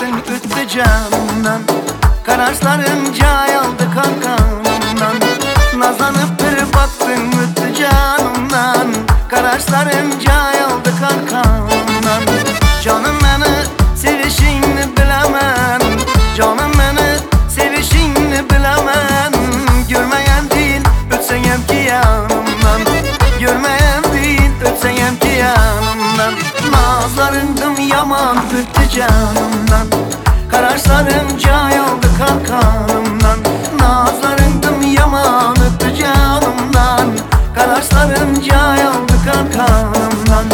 baktın üttü canımdan. Karançların cay aldı kankamdan. Nazlanıp bir baktın üttü canımdan. Karançların cay aldı kankamdan. Canım beni sevişini bilemem. Canım beni sevişini bilemem. Görmeyen değil ötseyem ki yanımdan. Görmeyen değil ötseyem ki yanımdan. Nazlarındım yaman öttü canımdan. Karançların cay aldı kankamdan. Nazlarındım yaman öttü canımdan. Karançların cay aldı kankamdan.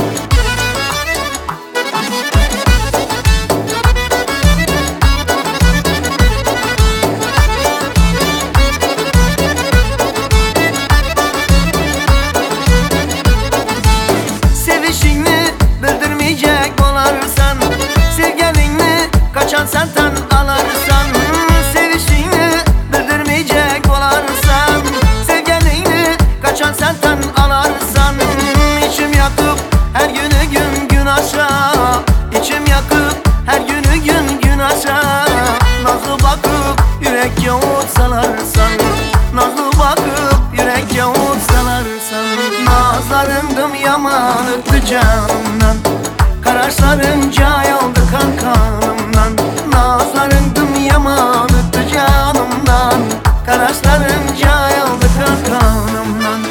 Sevişini bildirmeyecek olarsan, sevgelini kaçan senden alarsan. Sevişini bildirmeyecek olarsan, sevgelini kaçan senden alarsan. İçim yakıp her günü gün aşağı, İçim yakıp her günü gün aşağı. Nazlı bakıp yürek yavut salarsan, Nazlı bakıp yürek yavut salarsan. Nazlarındım yaman öttü canımdan. Karançların cay aldı kankamdan. Nazlarındım yaman öttü canımdan. Karançların cay aldı kankamdan.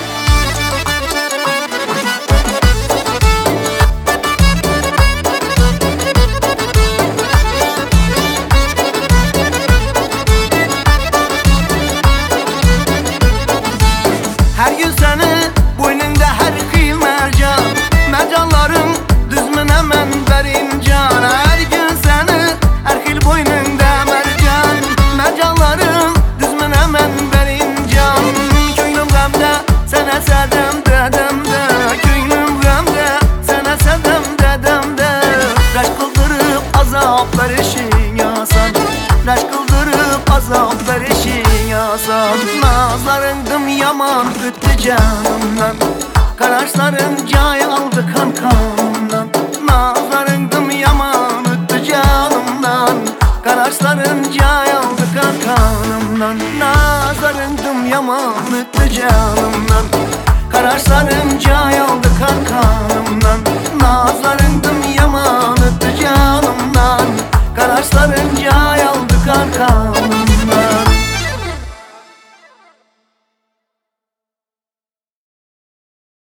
Her gün seni boynunda her kıyıl mercan. Mercanların düzmün hemen verin can. Her gün seni her kıyıl boynunda mercan. Mercanların düzmün hemen verin can. Köylüm gamda sana sedem dedem de. Köylüm gamda sana sedem dedem de. Raş kıldırıp azap verişin yasan. Raş kıldırıp azap verişin yasan. Nazlarındım yaman öttü canımdan. Karançların cay aldı kankamdan. Nazlarındım yaman öttü canımdan. Karançların cay aldı kankamdan. Nazlarındım yaman öttü canımdan. Karançların cay aldı kankamdan.